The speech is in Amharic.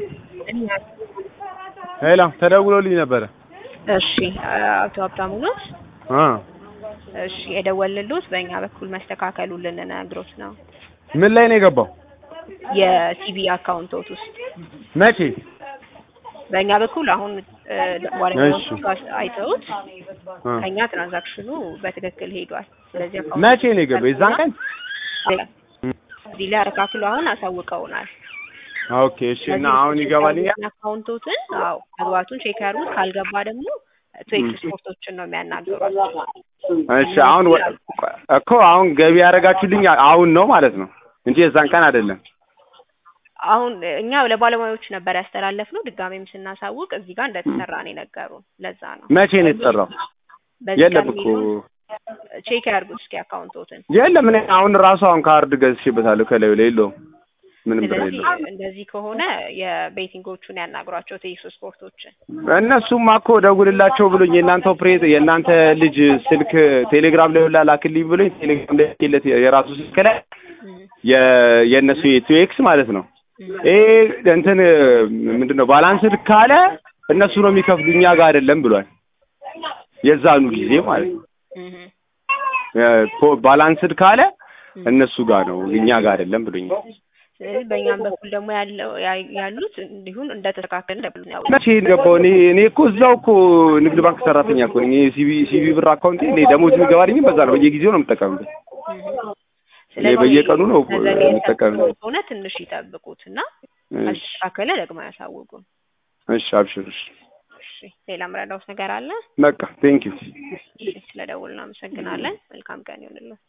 ሄሎ ተደውሎልኝ ነበር። እሺ አቶ ሀብታሙ ነው? እሺ የደወልልዎት በእኛ በኩል መስተካከሉን ልንነግሮት ነው። ምን ላይ ነው የገባው? የሲቢ አካውንቶት ውስጥ መቼ? በእኛ በኩል አሁን ባለሙያዎቹ አይተውት ከኛ ትራንዛክሽኑ በትክክል ሄዷል። ስለዚህ አካውንት መቼ ነው የገባው? የዛን ቀን እዚህ ላይ አረካክሉ አሁን አሳውቀውናል። ኦኬ እሺ። እና አሁን ይገባልኛል አካውንቶትን? አዎ መግባቱን ቼክ ያድርጉት። ካልገባ ደግሞ ትዌክስ ስፖርቶችን ነው የሚያናግሯቸው። እሺ አሁን እኮ አሁን ገቢ ያደረጋችሁልኝ አሁን ነው ማለት ነው እንጂ የዛን ቀን አይደለም። አሁን እኛ ለባለሙያዎች ነበር ያስተላለፍነው። ድጋሜም ስናሳውቅ እዚህ ጋር እንደተሰራ ነው የነገሩን። ለዛ ነው። መቼ ነው የተሰራው? የለም እኮ ቼክ ያድርጉት እስኪ አካውንቶትን። የለም እኔ አሁን ራሱ አሁን ካርድ ገዝቼበታለሁ ከላዩ ላይ የለውም ምንም ብር የለውም። እንደዚህ ከሆነ የቤቲንጎቹን ያናግሯቸው ትዌክስ ስፖርቶችን። እነሱማ እኮ ደውልላቸው ብሎኝ የእናንተ ኦፕሬት የእናንተ ልጅ ስልክ ቴሌግራም ላይ ሁላ ላክልኝ ብሎኝ ቴሌግራም ላይ ልኬለት የራሱ ስልክ ላይ የእነሱ የትዌክስ ማለት ነው እንትን ምንድነው ባላንስድ ካለ እነሱ ነው የሚከፍሉ እኛ ጋር አይደለም ብሏል። የዛኑ ጊዜ ማለት ነው ባላንስድ ካለ እነሱ ጋር ነው እኛ ጋር አይደለም ብሎኛል። ስለዚህ በእኛም በኩል ደግሞ ያሉት እንዲሁም እንደተስተካከለ ደብሉን ያው መቼ ገባው? እኔ እኮ እዛው እኮ ንግድ ባንክ ሰራተኛ እኮ ነኝ። ሲቢ ብር አካውንቴ እኔ ደሞዝ የሚገባልኝ በዛ ነው። በየጊዜው ነው የምጠቀምበት። ስለዚህ በየቀኑ ነው የምጠቀምበት። ሆነ ትንሽ ይጠብቁትና አስተካከለ ደግሞ ያሳውቁን። እሺ አብሽር። እሺ ሌላ ምረዳውስ ነገር አለ? በቃ ቴንክ ዩ። ስለደውልና አመሰግናለን። መልካም ቀን ይሁንልዎት።